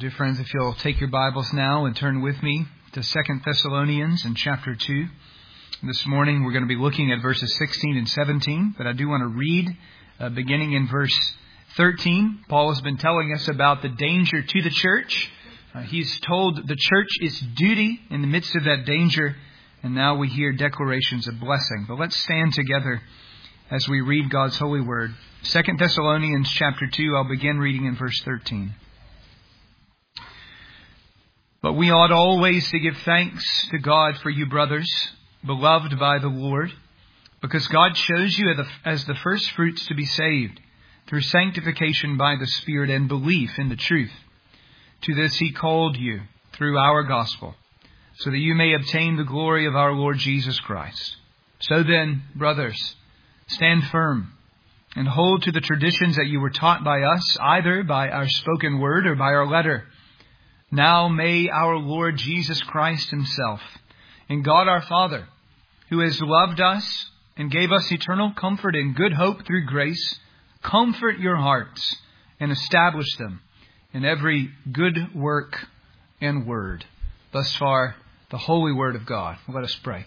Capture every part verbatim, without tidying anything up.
Dear friends, if you'll take your Bibles now and turn with me to Second Thessalonians in chapter two. This morning we're going to be looking at verses sixteen and seventeen, but I do want to read uh, beginning in verse thirteen. Paul has been telling us about the danger to the church. Uh, he's told the church its duty in the midst of that danger, and now we hear declarations of blessing. But let's stand together as we read God's holy word. Second Thessalonians chapter two, I'll begin reading in verse thirteen. But we ought always to give thanks to God for you, brothers, beloved by the Lord, because God chose you as the first fruits to be saved through sanctification by the Spirit and belief in the truth. To this He called you through our gospel, so that you may obtain the glory of our Lord Jesus Christ. So then, brothers, stand firm and hold to the traditions that you were taught by us, either by our spoken word or by our letter. Now may our Lord Jesus Christ Himself and God our Father, who has loved us and gave us eternal comfort and good hope through grace, comfort your hearts and establish them in every good work and word. Thus far, the holy word of God. Let us pray.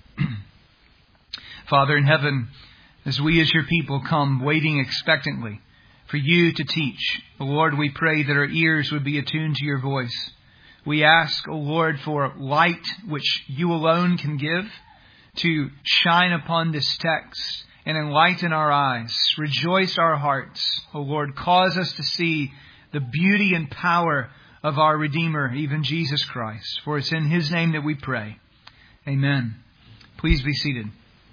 Father in heaven, as we as your people come waiting expectantly for you to teach, O Lord, we pray that our ears would be attuned to your voice. We ask, O Lord, for light which you alone can give to shine upon this text and enlighten our eyes. Rejoice our hearts, O Lord. Cause us to see the beauty and power of our Redeemer, even Jesus Christ. For it's in His name that we pray. Amen. Please be seated.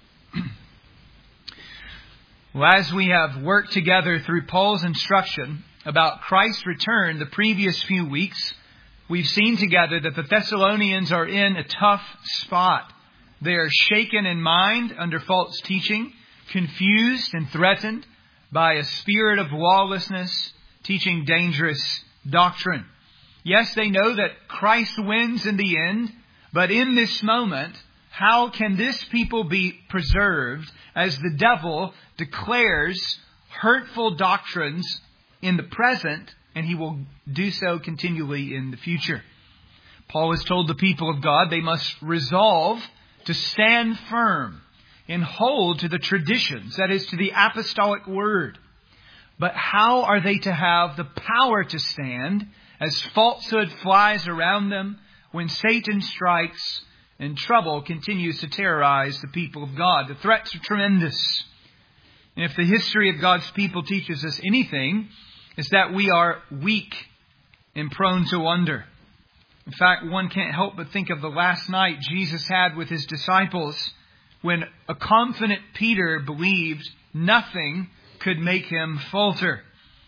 Well, as we have worked together through Paul's instruction about Christ's return the previous few weeks, we've seen together that the Thessalonians are in a tough spot. They are shaken in mind under false teaching, confused and threatened by a spirit of lawlessness, teaching dangerous doctrine. Yes, they know that Christ wins in the end, but in this moment, how can this people be preserved as the devil declares hurtful doctrines in the present, and he will do so continually in the future? Paul has told the people of God they must resolve to stand firm and hold to the traditions, that is, to the apostolic word. But how are they to have the power to stand as falsehood flies around them when Satan strikes and trouble continues to terrorize the people of God? The threats are tremendous. And if the history of God's people teaches us anything, it's that we are weak and prone to wonder. In fact, one can't help but think of the last night Jesus had with His disciples when a confident Peter believed nothing could make him falter.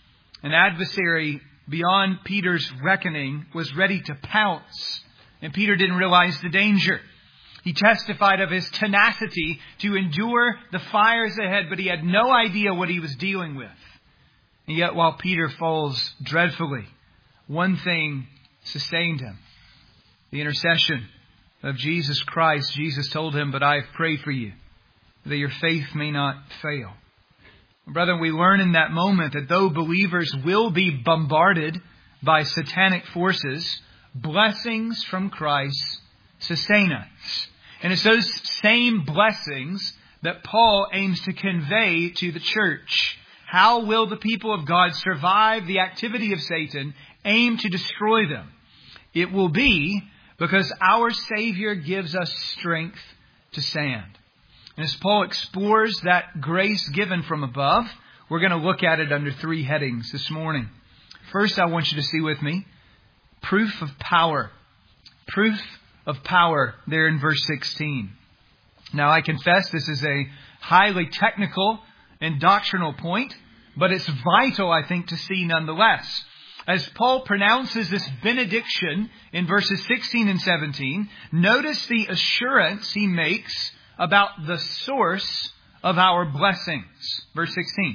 An adversary beyond Peter's reckoning was ready to pounce, and Peter didn't realize the danger. He testified of his tenacity to endure the fires ahead, but he had no idea what he was dealing with. And yet, while Peter falls dreadfully, one thing sustained him: the intercession of Jesus Christ. Jesus told him, "But I have prayed for you, that your faith may not fail." Brethren, we learn in that moment that though believers will be bombarded by satanic forces, blessings from Christ sustain us. And it's those same blessings that Paul aims to convey to the church. How will the people of God survive the activity of Satan, aim to destroy them? It will be because our Savior gives us strength to stand. And as Paul explores that grace given from above, we're going to look at it under three headings this morning. First, I want you to see with me proof of power. Proof of power there in verse sixteen. Now, I confess this is a highly technical and doctrinal point, but it's vital, I think, to see nonetheless. As Paul pronounces this benediction in verses sixteen and seventeen, notice the assurance he makes about the source of our blessings. Verse sixteen.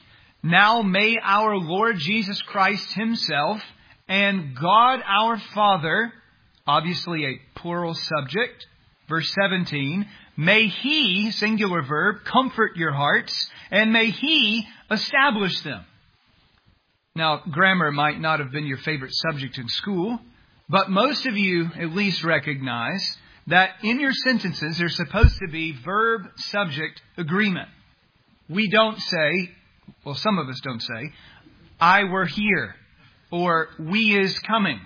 Now may our Lord Jesus Christ Himself and God our Father, obviously a plural subject. Verse seventeen. May He, singular verb, comfort your hearts, and may He establish them. Now, grammar might not have been your favorite subject in school, but most of you at least recognize that in your sentences there's supposed to be verb-subject agreement. We don't say, well, some of us don't say, I were here, or we is coming.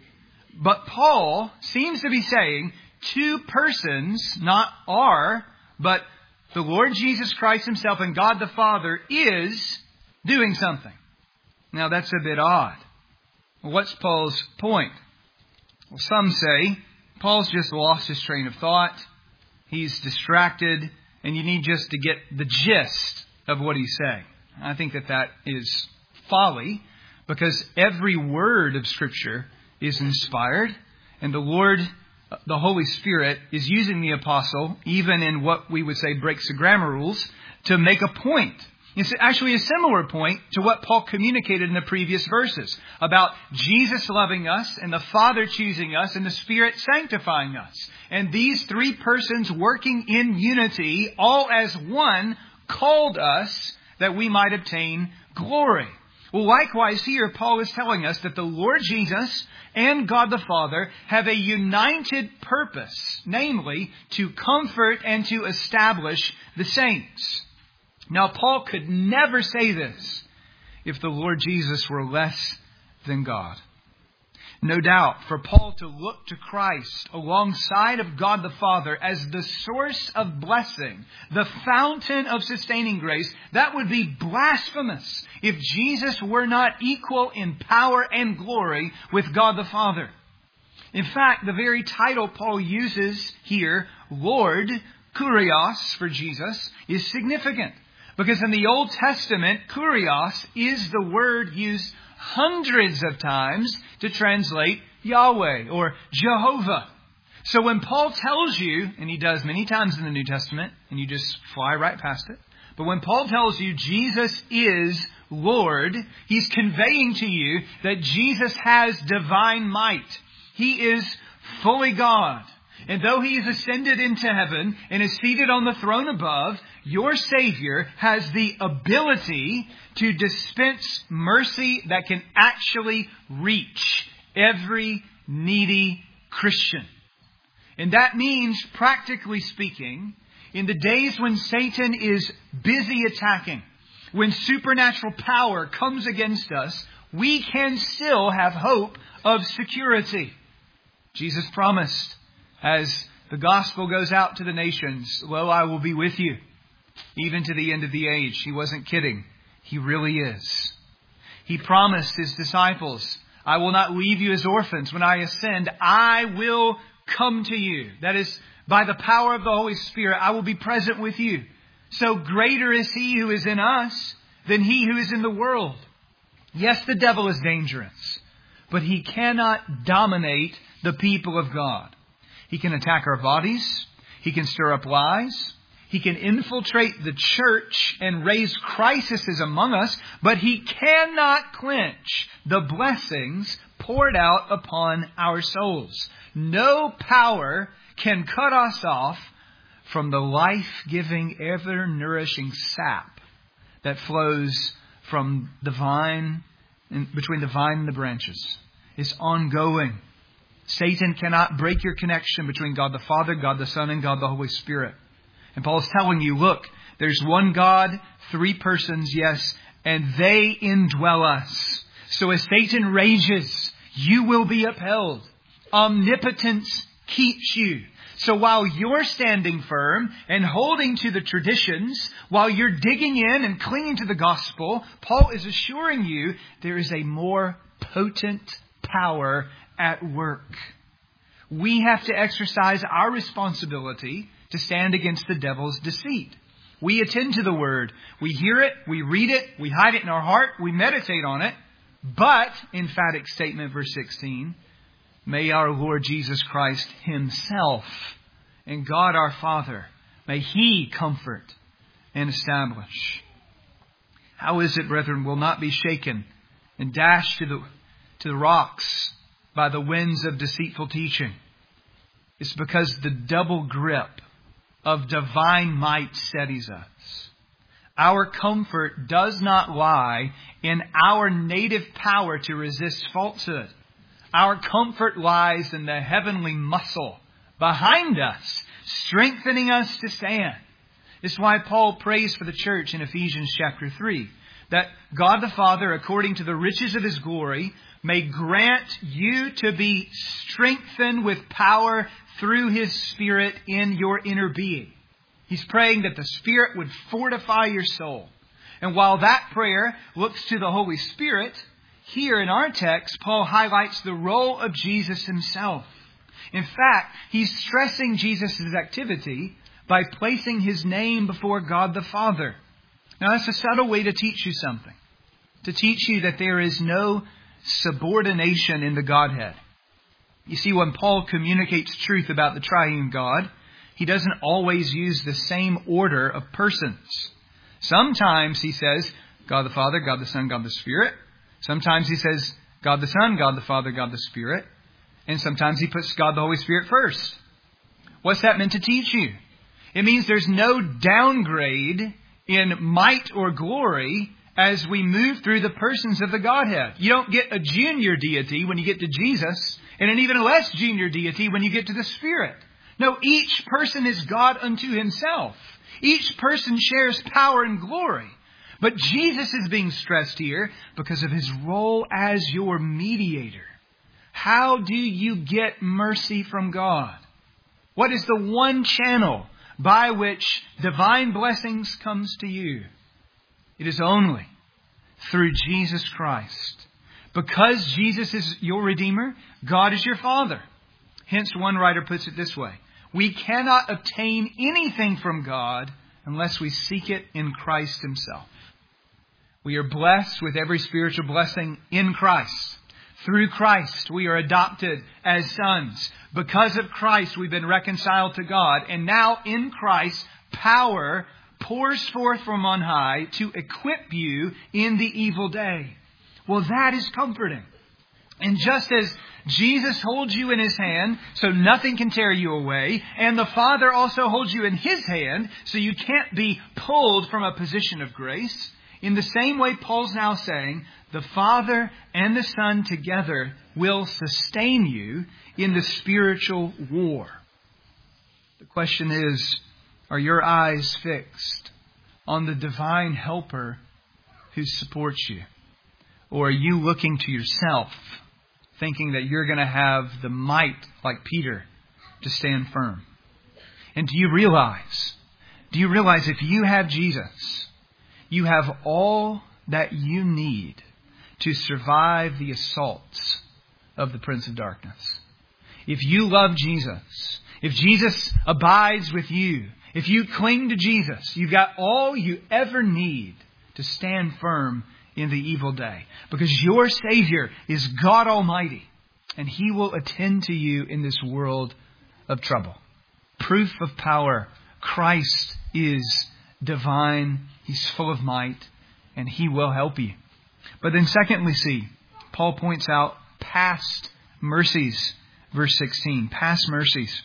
But Paul seems to be saying two persons, not are, but the Lord Jesus Christ Himself and God the Father is doing something. Now that's a bit odd. What's Paul's point? Well, some say Paul's just lost his train of thought. He's distracted, and you need just to get the gist of what he's saying. I think that that is folly, because every word of Scripture is inspired, and the Lord, the Holy Spirit, is using the apostle, even in what we would say breaks the grammar rules, to make a point. It's actually a similar point to what Paul communicated in the previous verses about Jesus loving us and the Father choosing us and the Spirit sanctifying us. And these three persons working in unity, all as one, called us that we might obtain glory. Well, likewise here, Paul is telling us that the Lord Jesus and God the Father have a united purpose, namely to comfort and to establish the saints. Now, Paul could never say this if the Lord Jesus were less than God. No doubt, for Paul to look to Christ alongside of God the Father as the source of blessing, the fountain of sustaining grace, that would be blasphemous if Jesus were not equal in power and glory with God the Father. In fact, the very title Paul uses here, Lord, Kurios for Jesus, is significant. Because in the Old Testament, Kurios is the word used hundreds of times to translate Yahweh or Jehovah. So when Paul tells you, and he does many times in the New Testament, and you just fly right past it, but when Paul tells you Jesus is Lord, he's conveying to you that Jesus has divine might. He is fully God. And though He is ascended into heaven and is seated on the throne above, your Savior has the ability to dispense mercy that can actually reach every needy Christian. And that means, practically speaking, in the days when Satan is busy attacking, when supernatural power comes against us, we can still have hope of security. Jesus promised, as the gospel goes out to the nations, lo, I will be with you, even to the end of the age. He wasn't kidding. He really is. He promised His disciples, I will not leave you as orphans. When I ascend, I will come to you. That is, by the power of the Holy Spirit, I will be present with you. So greater is He who is in us than he who is in the world. Yes, the devil is dangerous, but he cannot dominate the people of God. He can attack our bodies. He can stir up lies. He can infiltrate the church and raise crises among us, but he cannot quench the blessings poured out upon our souls. No power can cut us off from the life-giving, ever-nourishing sap that flows from the vine, between the vine and the branches. It's ongoing. Satan cannot break your connection between God the Father, God the Son, and God the Holy Spirit. And Paul is telling you, look, there's one God, three persons, yes, and they indwell us. So as Satan rages, you will be upheld. Omnipotence keeps you. So while you're standing firm and holding to the traditions, while you're digging in and clinging to the gospel, Paul is assuring you there is a more potent power at work. We have to exercise our responsibility to stand against the devil's deceit. We attend to the Word. We hear it, we read it, we hide it in our heart, we meditate on it. But, emphatic statement, verse sixteen, may our Lord Jesus Christ Himself and God our Father, may He comfort and establish. How is it, brethren, will not be shaken and dashed to the, to the rocks by the winds of deceitful teaching? It's because the double grip of divine might steadies us. Our comfort does not lie in our native power to resist falsehood. Our comfort lies in the heavenly muscle behind us, strengthening us to stand. This is why Paul prays for the church in Ephesians chapter three, that God the Father, according to the riches of His glory, may grant you to be strengthened with power through His Spirit in your inner being. He's praying that the Spirit would fortify your soul. And while that prayer looks to the Holy Spirit, here in our text, Paul highlights the role of Jesus Himself. In fact, he's stressing Jesus' activity by placing His name before God the Father. Now, that's a subtle way to teach you something. To teach you that there is no subordination in the Godhead. You see, when Paul communicates truth about the triune God, he doesn't always use the same order of persons. Sometimes he says, God the Father, God the Son, God the Spirit. Sometimes he says, God the Son, God the Father, God the Spirit. And sometimes he puts God the Holy Spirit first. What's that meant to teach you? It means there's no downgrade in might or glory as we move through the persons of the Godhead. You don't get a junior deity when you get to Jesus, and an even less junior deity when you get to the Spirit. No, each person is God unto Himself. Each person shares power and glory. But Jesus is being stressed here because of His role as your mediator. How do you get mercy from God? What is the one channel by which divine blessings comes to you? It is only through Jesus Christ. Because Jesus is your Redeemer, God is your Father. Hence, one writer puts it this way: we cannot obtain anything from God unless we seek it in Christ Himself. We are blessed with every spiritual blessing in Christ. Through Christ, we are adopted as sons. Because of Christ, we've been reconciled to God. And now in Christ, power pours forth from on high to equip you in the evil day. Well, that is comforting. And just as Jesus holds you in His hand, so nothing can tear you away, and the Father also holds you in His hand, so you can't be pulled from a position of grace, in the same way Paul's now saying, the Father and the Son together will sustain you in the spiritual war. The question is, are your eyes fixed on the divine helper who supports you? Or are you looking to yourself, thinking that you're going to have the might, like Peter, to stand firm? And do you realize, do you realize if you have Jesus, you have all that you need to survive the assaults of the Prince of Darkness? If you love Jesus, if Jesus abides with you, if you cling to Jesus, you've got all you ever need to stand firm in the evil day. Because your Savior is God Almighty, and He will attend to you in this world of trouble. Proof of power. Christ is divine. He's full of might, and He will help you. But then secondly, see, Paul points out past mercies. Verse sixteen, past mercies.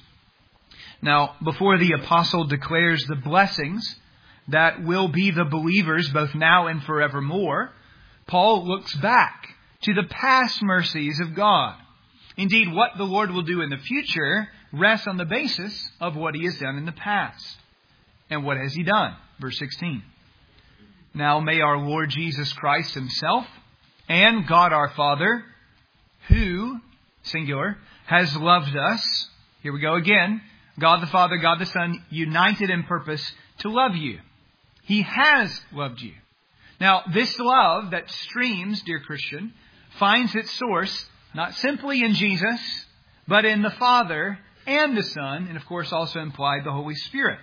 Now, before the apostle declares the blessings that will be the believers both now and forevermore, Paul looks back to the past mercies of God. Indeed, what the Lord will do in the future rests on the basis of what He has done in the past. And what has He done? Verse sixteen. Now may our Lord Jesus Christ Himself and God our Father, who, singular, has loved us. Here we go again. God the Father, God the Son, united in purpose to love you. He has loved you. Now, this love that streams, dear Christian, finds its source not simply in Jesus, but in the Father and the Son, and of course also implied the Holy Spirit.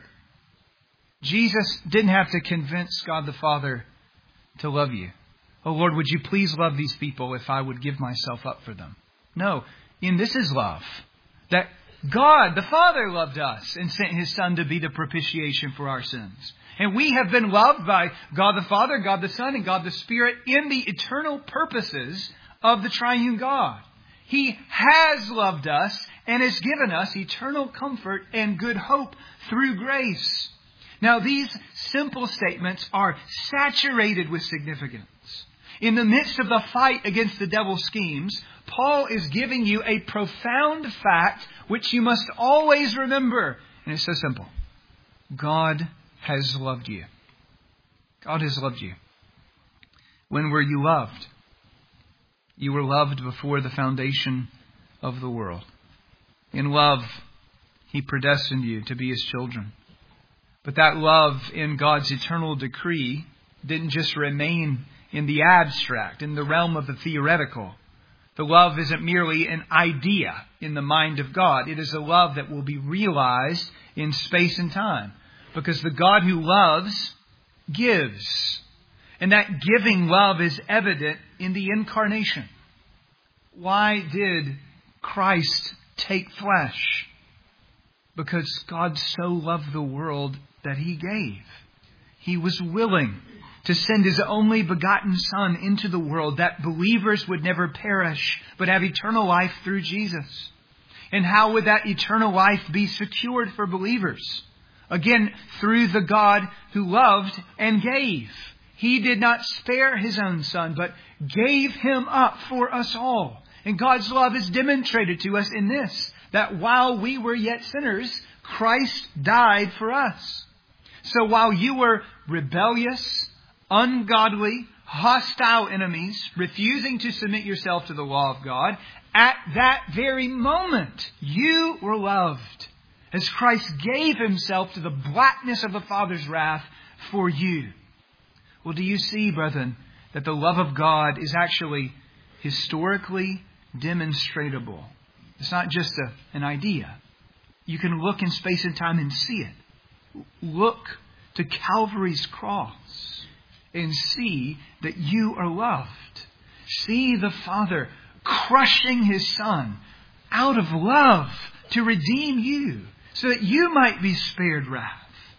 Jesus didn't have to convince God the Father to love you. Oh Lord, would you please love these people if I would give myself up for them? No, in this is love. That God, the Father, loved us and sent His Son to be the propitiation for our sins. And we have been loved by God the Father, God the Son, and God the Spirit in the eternal purposes of the triune God. He has loved us and has given us eternal comfort and good hope through grace. Now, these simple statements are saturated with significance. In the midst of the fight against the devil's schemes, Paul is giving you a profound fact which you must always remember. And it's so simple. God has loved you. God has loved you. When were you loved? You were loved before the foundation of the world. In love, He predestined you to be His children. But that love in God's eternal decree didn't just remain in the abstract, in the realm of the theoretical. The love isn't merely an idea in the mind of God. It is a love that will be realized in space and time. Because the God who loves gives. And that giving love is evident in the incarnation. Why did Christ take flesh? Because God so loved the world that He gave. He was willing to send His only begotten Son into the world that believers would never perish, but have eternal life through Jesus. And how would that eternal life be secured for believers? Again, through the God who loved and gave. He did not spare His own Son, but gave Him up for us all. And God's love is demonstrated to us in this, that while we were yet sinners, Christ died for us. So while you were rebellious, ungodly, hostile enemies, refusing to submit yourself to the law of God, at that very moment, you were loved, as Christ gave Himself to the blackness of the Father's wrath for you. Well, do you see, brethren, that the love of God is actually historically demonstratable? It's not just a, an idea. You can look in space and time and see it. Look to Calvary's cross and see that you are loved. See the Father crushing His Son out of love to redeem you so that you might be spared wrath.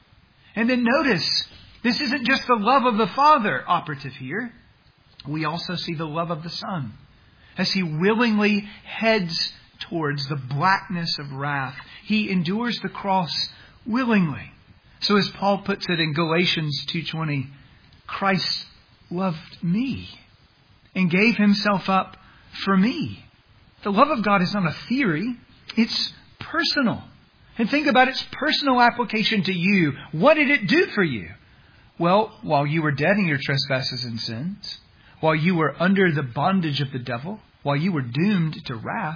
And then notice, this isn't just the love of the Father operative here. We also see the love of the Son as He willingly heads towards the blackness of wrath. He endures the cross willingly. So as Paul puts it in Galatians two twenty, Christ loved me and gave Himself up for me. The love of God is not a theory. It's personal. And think about its personal application to you. What did it do for you? Well, while you were dead in your trespasses and sins, while you were under the bondage of the devil, while you were doomed to wrath,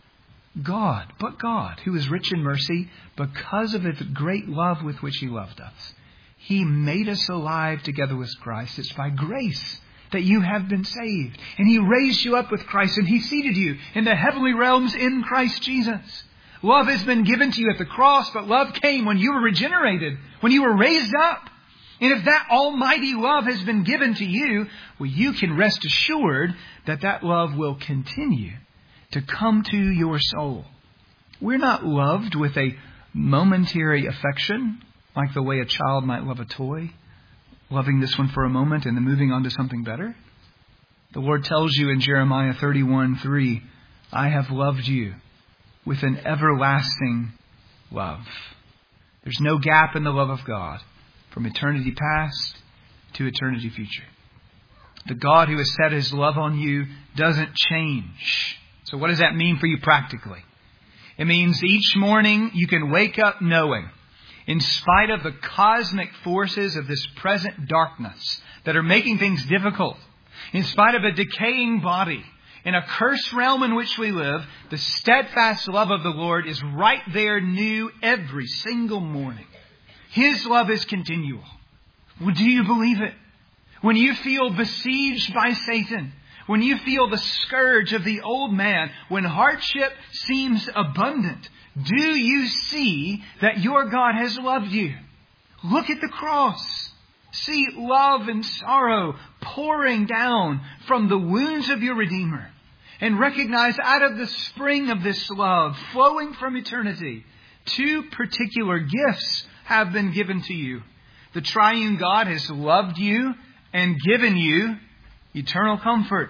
God, but God, who is rich in mercy, because of the great love with which He loved us, He made us alive together with Christ. It's by grace that you have been saved. And He raised you up with Christ, and He seated you in the heavenly realms in Christ Jesus. Love has been given to you at the cross, but love came when you were regenerated, when you were raised up. And if that almighty love has been given to you, well, you can rest assured that that love will continue to come to your soul. We're not loved with a momentary affection, like the way a child might love a toy, loving this one for a moment and then moving on to something better. The Lord tells you in Jeremiah thirty-one three, I have loved you with an everlasting love. There's no gap in the love of God from eternity past to eternity future. The God who has set His love on you doesn't change. So what does that mean for you practically? It means each morning you can wake up knowing, in spite of the cosmic forces of this present darkness that are making things difficult, in spite of a decaying body, in a cursed realm in which we live, the steadfast love of the Lord is right there new every single morning. His love is continual. Well, do you believe it? When you feel besieged by Satan, when you feel the scourge of the old man, when hardship seems abundant, do you see that your God has loved you? Look at the cross. See love and sorrow pouring down from the wounds of your Redeemer. And recognize out of the spring of this love, flowing from eternity, two particular gifts have been given to you. The triune God has loved you and given you eternal comfort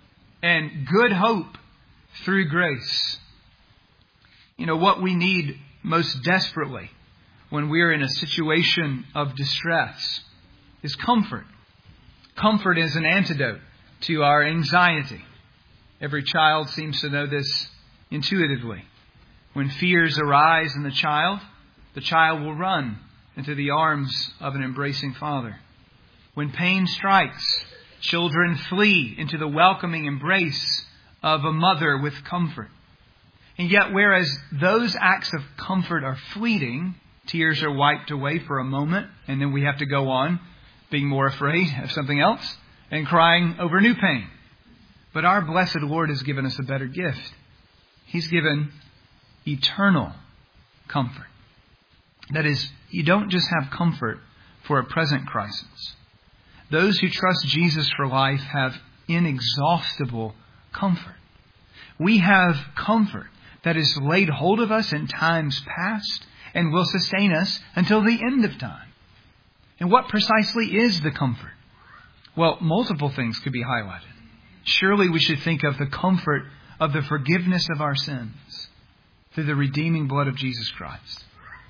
and good hope through grace. You know, what we need most desperately, when we're in a situation of distress is comfort. Comfort is an antidote to our anxiety. Every child seems to know this intuitively. When fears arise in the child, the child will run into the arms of an embracing father. When pain strikes, children flee into the welcoming embrace of a mother with comfort. And yet, whereas those acts of comfort are fleeting, tears are wiped away for a moment, and then we have to go on being more afraid of something else and crying over new pain. But our blessed Lord has given us a better gift. He's given eternal comfort. That is, you don't just have comfort for a present crisis. Those who trust Jesus for life have inexhaustible comfort. We have comfort that is laid hold of us in times past and will sustain us until the end of time. And what precisely is the comfort? Well, multiple things could be highlighted. Surely we should think of the comfort of the forgiveness of our sins through the redeeming blood of Jesus Christ.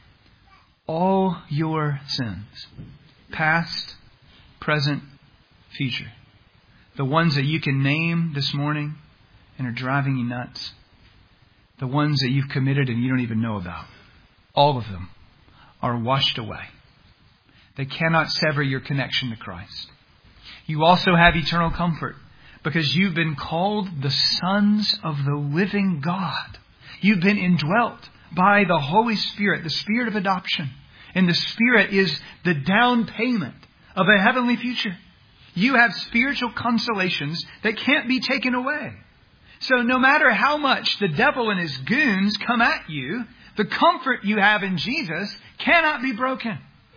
All your sins, past, present, future, the ones that you can name this morning and are driving you nuts, the ones that you've committed and you don't even know about, all of them are washed away. They cannot sever your connection to Christ. You also have eternal comfort because you've been called the sons of the living God. You've been indwelt by the Holy Spirit, the Spirit of adoption. And the Spirit is the down payment of a heavenly future. You have spiritual consolations that can't be taken away. So no matter how much the devil and his goons come at you, the comfort you have in Jesus cannot be broken.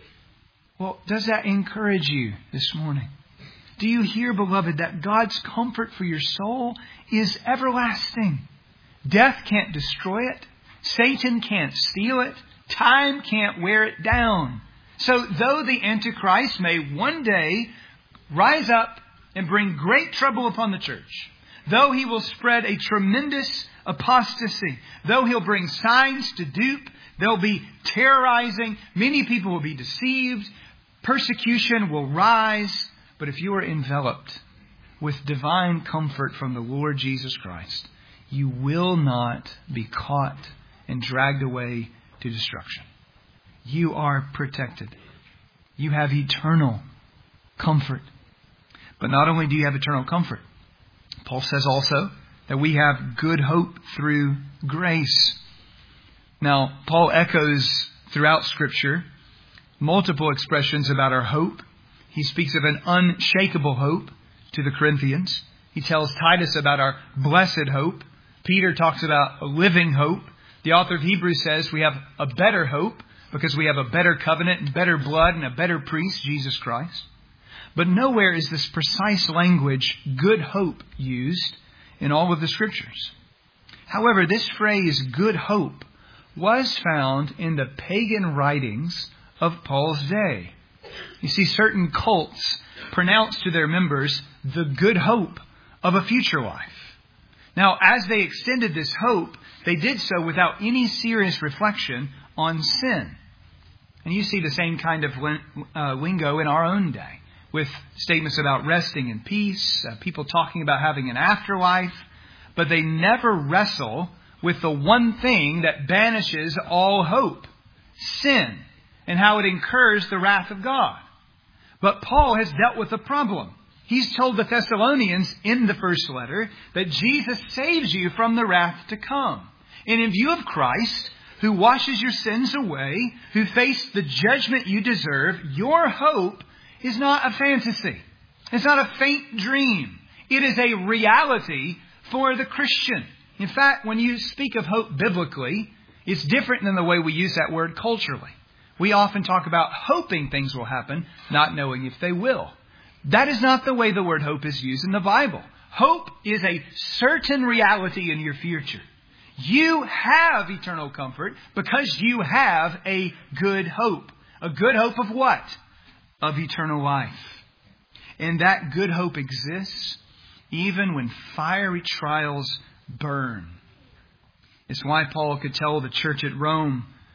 Well, does that encourage you this morning? Do you hear, beloved, that God's comfort for your soul is everlasting? Death can't destroy it. Satan can't steal it. Time can't wear it down. So though the Antichrist may one day rise up and bring great trouble upon the church, though he will spread a tremendous apostasy, though he'll bring signs to dupe, they'll be terrorizing, many people will be deceived, persecution will rise. But if you are enveloped with divine comfort from the Lord Jesus Christ, you will not be caught and dragged away to destruction. You are protected. You have eternal comfort. But not only do you have eternal comfort, Paul says also that we have good hope through grace. Now, Paul echoes throughout Scripture multiple expressions about our hope. He speaks of an unshakable hope to the Corinthians. He tells Titus about our blessed hope. Peter talks about a living hope. The author of Hebrews says we have a better hope because we have a better covenant and better blood and a better priest, Jesus Christ. But nowhere is this precise language, good hope, used in all of the Scriptures. However, this phrase, good hope, was found in the pagan writings of Paul's day. You see, certain cults pronounce to their members the good hope of a future life. Now, as they extended this hope, they did so without any serious reflection on sin. And you see the same kind of uh, lingo in our own day, with statements about resting in peace, uh, people talking about having an afterlife, but they never wrestle with the one thing that banishes all hope, sin, and how it incurs the wrath of God. But Paul has dealt with the problem. He's told the Thessalonians in the first letter that Jesus saves you from the wrath to come. And in view of Christ, who washes your sins away, who faced the judgment you deserve, your hope is not a fantasy. It's not a faint dream. It is a reality for the Christian. In fact, when you speak of hope biblically, it's different than the way we use that word culturally. We often talk about hoping things will happen, not knowing if they will. That is not the way the word hope is used in the Bible. Hope is a certain reality in your future. You have eternal comfort because you have a good hope. A good hope of what? Of eternal life. And that good hope exists even when fiery trials burn. It's why Paul could tell the church at Rome,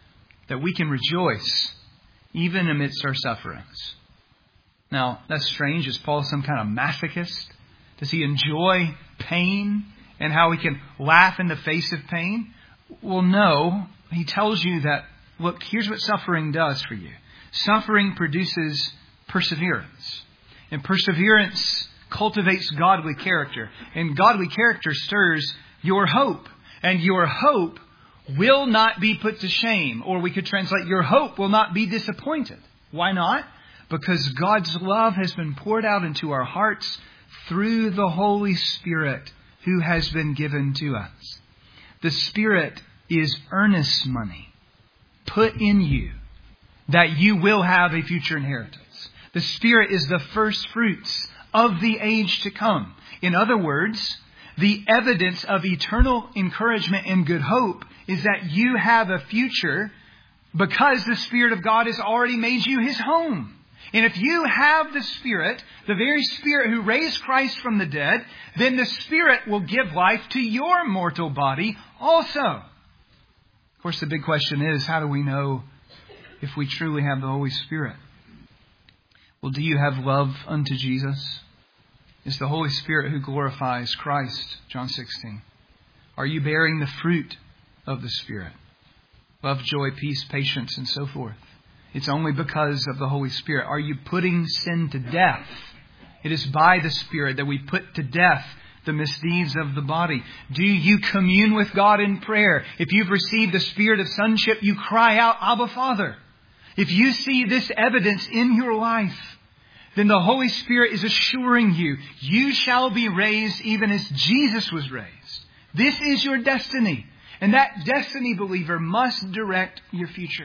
that we can rejoice even amidst our sufferings. Now, that's strange. Is Paul some kind of masochist? Does he enjoy pain and how he can laugh in the face of pain? Well, no. He tells you that, look, here's what suffering does for you. Suffering produces perseverance. And perseverance cultivates godly character. And godly character stirs your hope. And your hope will not be put to shame. Or we could translate, your hope will not be disappointed. Why not? Because God's love has been poured out into our hearts through the Holy Spirit who has been given to us. The Spirit is earnest money put in you that you will have a future inheritance. The Spirit is the first fruits of the age to come. In other words, the evidence of eternal encouragement and good hope is that you have a future because the Spirit of God has already made you His home. And if you have the Spirit, the very Spirit who raised Christ from the dead, then the Spirit will give life to your mortal body also. Of course, the big question is, how do we know if we truly have the Holy Spirit? Well, do you have love unto Jesus? It's the Holy Spirit who glorifies Christ, John sixteen. Are you bearing the fruit of the Spirit? Love, joy, peace, patience, and so forth. It's only because of the Holy Spirit. Are you putting sin to death? It is by the Spirit that we put to death the misdeeds of the body. Do you commune with God in prayer? If you've received the Spirit of sonship, you cry out, Abba, Father. If you see this evidence in your life, then the Holy Spirit is assuring you, you shall be raised even as Jesus was raised. This is your destiny. And that destiny, believer, must direct your future.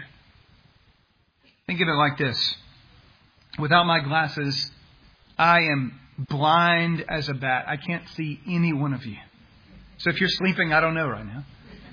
Think of it like this. Without my glasses, I am blind as a bat. I can't see any one of you. So if you're sleeping, I don't know right now.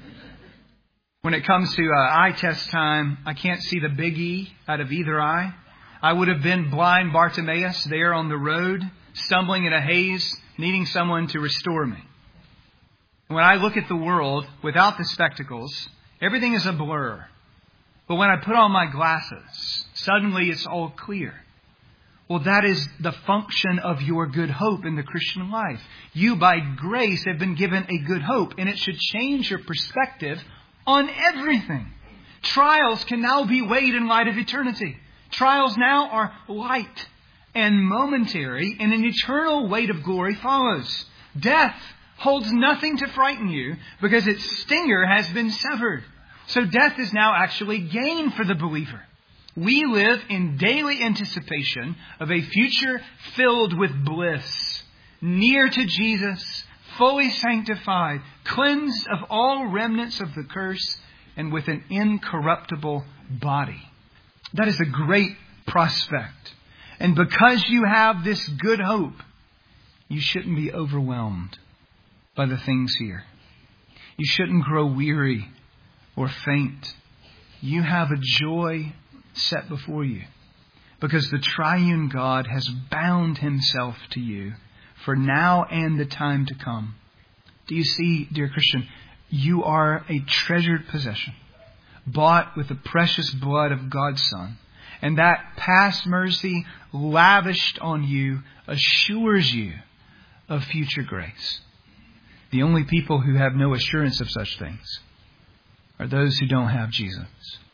When it comes to uh, eye test time, I can't see the big E out of either eye. I would have been blind Bartimaeus there on the road, stumbling in a haze, needing someone to restore me. When I look at the world without the spectacles, everything is a blur. But when I put on my glasses, suddenly it's all clear. Well, that is the function of your good hope in the Christian life. You, by grace, have been given a good hope, and it should change your perspective on everything. Trials can now be weighed in light of eternity. Trials now are light and momentary, and an eternal weight of glory follows. Death holds nothing to frighten you because its stinger has been severed. So death is now actually gain for the believer. We live in daily anticipation of a future filled with bliss, near to Jesus, fully sanctified, cleansed of all remnants of the curse, and with an incorruptible body. That is a great prospect. And because you have this good hope, you shouldn't be overwhelmed by the things here. You shouldn't grow weary or faint. You have a joy set before you because the triune God has bound Himself to you for now and the time to come. Do you see, dear Christian, you are a treasured possession, bought with the precious blood of God's Son. And that past mercy lavished on you assures you of future grace. The only people who have no assurance of such things are those who don't have Jesus.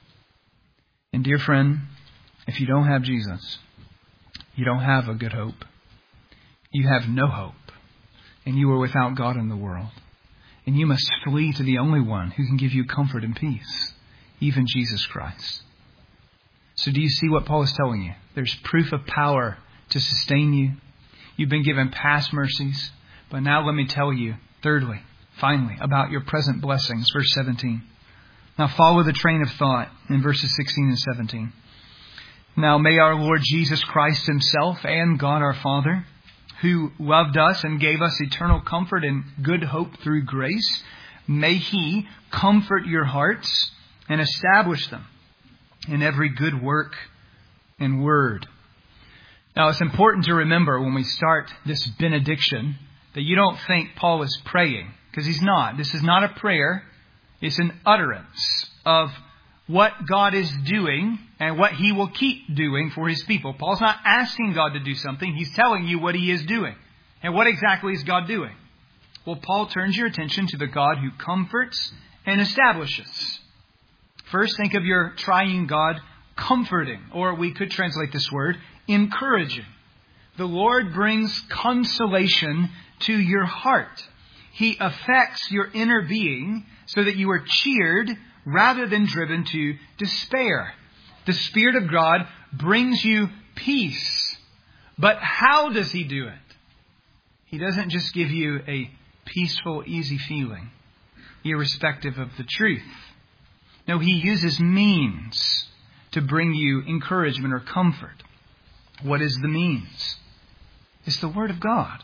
And dear friend, if you don't have Jesus, you don't have a good hope. You have no hope. And you are without God in the world. And you must flee to the only one who can give you comfort and peace, even Jesus Christ. So do you see what Paul is telling you? There's proof of power to sustain you. You've been given past mercies. But now let me tell you, thirdly, finally, about your present blessings. Verse seventeen. Now follow the train of thought in verses sixteen and seventeen. Now may our Lord Jesus Christ Himself and God our Father, who loved us and gave us eternal comfort and good hope through grace, may He comfort your hearts and establish them in every good work and word. Now it's important to remember when we start this benediction that you don't think Paul is praying, because he's not. This is not a prayer. It's an utterance of what God is doing and what He will keep doing for His people. Paul's not asking God to do something. He's telling you what He is doing. And what exactly is God doing? Well, Paul turns your attention to the God who comforts and establishes. First, think of your triune God comforting, or we could translate this word, encouraging. The Lord brings consolation to your heart. He affects your inner being so that you are cheered rather than driven to despair. The Spirit of God brings you peace. But how does He do it? He doesn't just give you a peaceful, easy feeling, irrespective of the truth. No, He uses means to bring you encouragement or comfort. What is the means? It's the Word of God.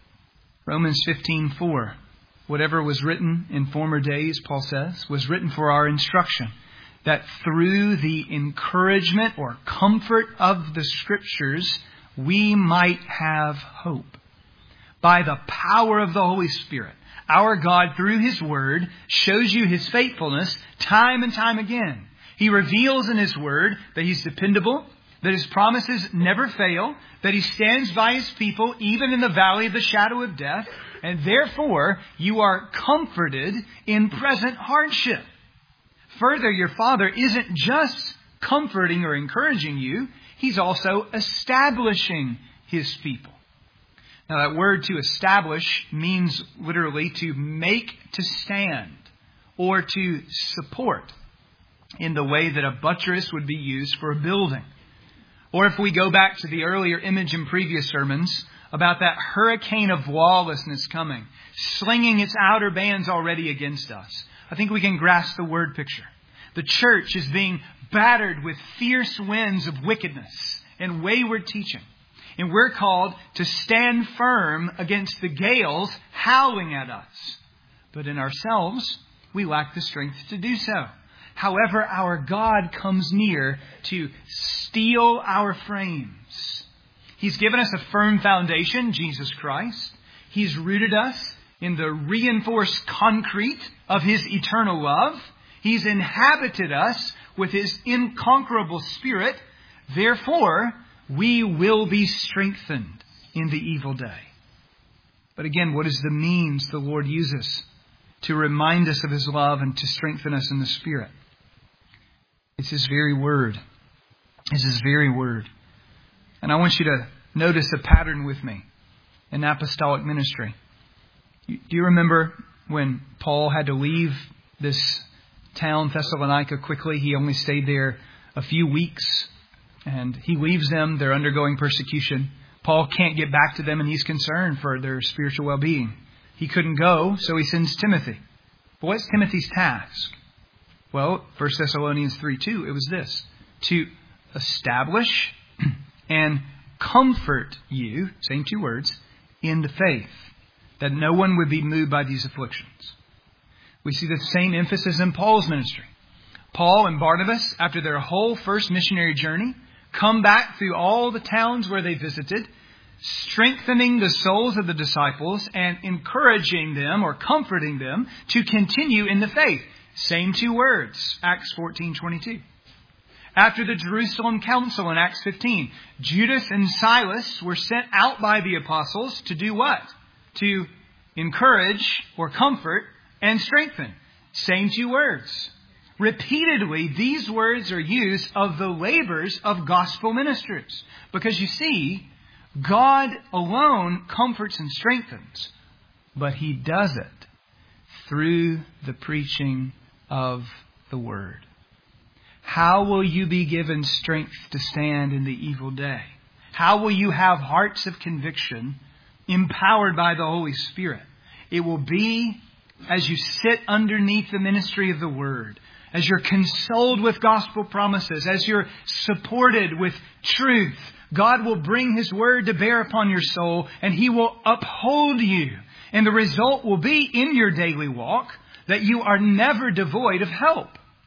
Romans fifteen four. Whatever was written in former days, Paul says, was written for our instruction, that through the encouragement or comfort of the Scriptures, we might have hope. By the power of the Holy Spirit, our God, through His Word, shows you His faithfulness time and time again. He reveals in His Word that He's dependable, that His promises never fail, that He stands by His people even in the valley of the shadow of death, and therefore you are comforted in present hardship. Further, your Father isn't just comforting or encouraging you, He's also establishing His people. Now, that word to establish means literally to make to stand or to support in the way that a buttress would be used for a building. Or if we go back to the earlier image in previous sermons about that hurricane of lawlessness coming, slinging its outer bands already against us, I think we can grasp the word picture. The church is being battered with fierce winds of wickedness and wayward teaching. And we're called to stand firm against the gales howling at us. But in ourselves, we lack the strength to do so. However, our God comes near to steel our frames. He's given us a firm foundation, Jesus Christ. He's rooted us in the reinforced concrete of His eternal love. He's inhabited us with His inconquerable Spirit. Therefore, we will be strengthened in the evil day. But again, what is the means the Lord uses to remind us of His love and to strengthen us in the Spirit? It's His very Word. It's His very Word. And I want you to notice a pattern with me in apostolic ministry. Do you remember when Paul had to leave this town, Thessalonica, quickly? He only stayed there a few weeks. And he leaves them. They're undergoing persecution. Paul can't get back to them, and he's concerned for their spiritual well-being. He couldn't go, so he sends Timothy. But what's Timothy's task? Well, First Thessalonians three two, it was this: to establish and comfort you, same two words, in the faith, that no one would be moved by these afflictions. We see the same emphasis in Paul's ministry. Paul and Barnabas, after their whole first missionary journey, come back through all the towns where they visited, strengthening the souls of the disciples and encouraging them or comforting them to continue in the faith. Same two words, Acts fourteen twenty-two. After the Jerusalem Council in Acts fifteen, Judas and Silas were sent out by the apostles to do what? To encourage or comfort and strengthen. Same two words. Repeatedly, these words are used of the labors of gospel ministers. Because you see, God alone comforts and strengthens. But He does it through the preaching of the Word. How will you be given strength to stand in the evil day? How will you have hearts of conviction empowered by the Holy Spirit? It will be as you sit underneath the ministry of the Word, as you're consoled with gospel promises, as you're supported with truth. God will bring His Word to bear upon your soul, and He will uphold you. And the result will be in your daily walk that you are never devoid of help.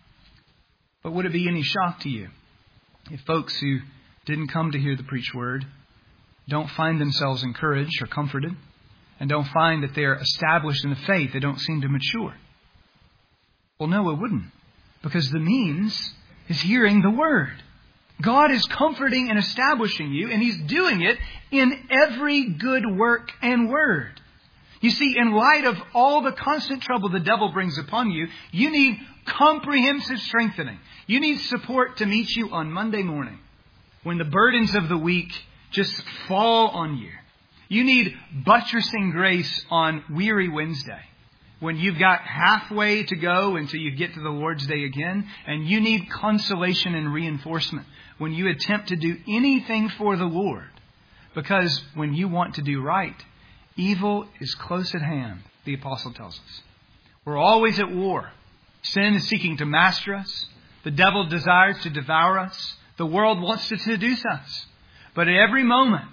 But would it be any shock to you if folks who didn't come to hear the preached Word don't find themselves encouraged or comforted, and don't find that they're established in the faith, they don't seem to mature? Well, no, it wouldn't. Because the means is hearing the Word. God is comforting and establishing you, and He's doing it in every good work and word. You see, in light of all the constant trouble the devil brings upon you, you need comprehensive strengthening. You need support to meet you on Monday morning when the burdens of the week just fall on you. You need buttressing grace on weary Wednesday when you've got halfway to go until you get to the Lord's Day again, and you need consolation and reinforcement when you attempt to do anything for the Lord. Because when you want to do right, evil is close at hand, the apostle tells us. We're always at war. Sin is seeking to master us. The devil desires to devour us. The world wants to seduce us. But at every moment,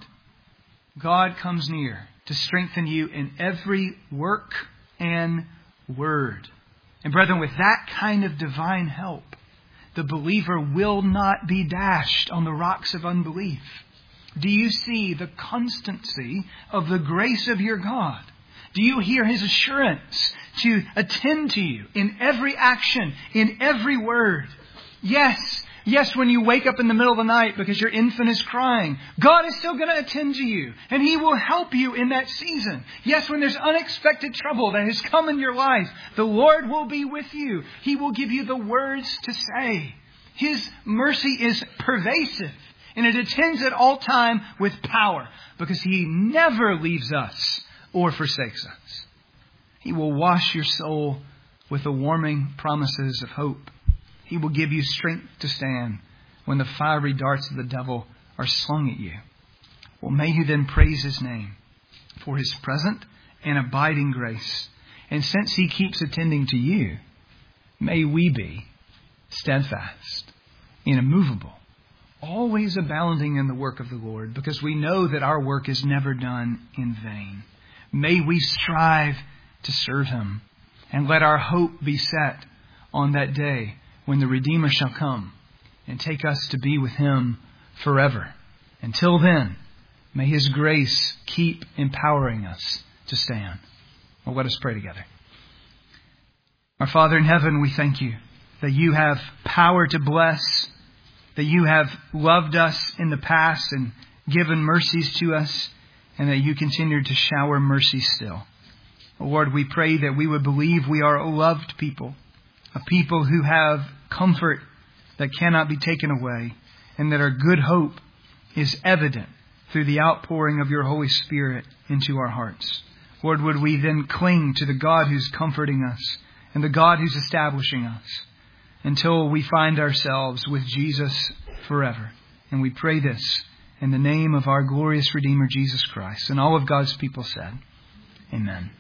God comes near to strengthen you in every work and word. And brethren, with that kind of divine help, the believer will not be dashed on the rocks of unbelief. Do you see the constancy of the grace of your God? Do you hear His assurance to attend to you in every action, in every word? Yes, yes, when you wake up in the middle of the night because your infant is crying, God is still going to attend to you, and He will help you in that season. Yes, when there's unexpected trouble that has come in your life, the Lord will be with you. He will give you the words to say. His mercy is pervasive, and it attends at all time with power, because He never leaves us or forsakes us. He will wash your soul with the warming promises of hope. He will give you strength to stand when the fiery darts of the devil are slung at you. Well, may you then praise His name for His present and abiding grace. And since He keeps attending to you, may we be steadfast and immovable, always abounding in the work of the Lord, because we know that our work is never done in vain. May we strive to serve Him, and let our hope be set on that day when the Redeemer shall come and take us to be with Him forever. Until then, may His grace keep empowering us to stand. Well, let us pray together. Our Father in heaven, we thank You that You have power to bless, that You have loved us in the past and given mercies to us, and that You continue to shower mercy still. Lord, we pray that we would believe we are a loved people, a people who have comfort that cannot be taken away, and that our good hope is evident through the outpouring of Your Holy Spirit into our hearts. Lord, would we then cling to the God who's comforting us and the God who's establishing us until we find ourselves with Jesus forever. And we pray this in the name of our glorious Redeemer, Jesus Christ. And all of God's people said, Amen.